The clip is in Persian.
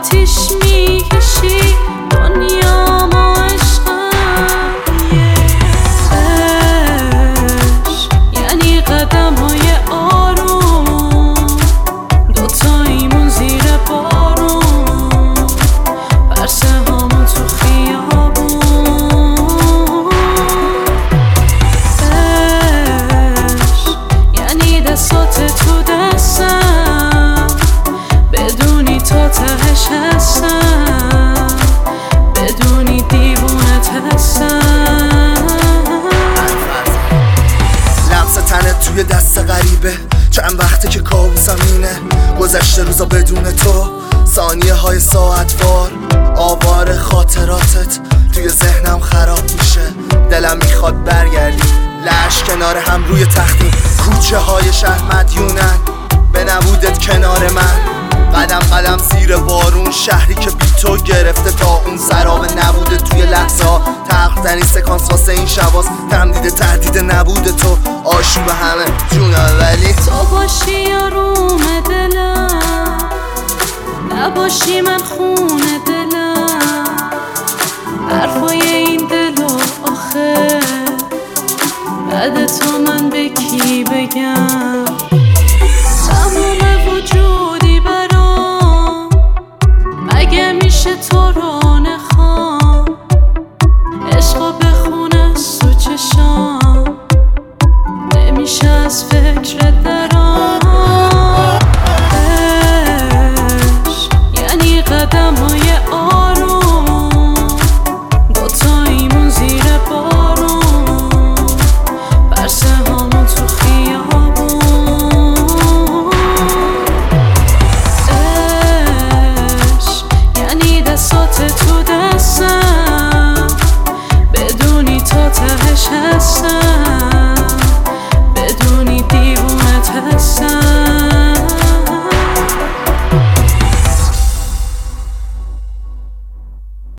آتیش میکشی دنیا ما عشقم. یعنی قدم های آروم دوتاییمون زیر بارون، پرسه هامون تو خیابون. یعنی دستات تو دستم، بدونی تا تهش هستم، بدونی دیوونت هستم. لمس تنت توی دست غریبه، چند وقته که کابوسم اینه. گذشته روزا بدون تو، ثانیه های ساعتوار، آوار خاطراتت توی ذهنم خراب میشه. دلم میخواد برگردی لش کنار هم روی تختی، کوچه های شهر مدیونن به نبودت کنار من. قدم قدم زیر بارون، شهری که بی تو گرفته تا اون سراب نبوده. توی لحظه ها تقدنی سکانس واسه این شباز، تمدید تهدید نبوده تو، آشوب همه جونه. ولی تو باشی یاروم دلم، نباشی من خون دلم. حرفای این دلو آخه بعد تو من به کی بگم؟ تموم وجودی برام، مگه میشه تو رو نخوام؟ عشقا بخونه تو چشام، نمیشه از فکر درام. یعنی قدم های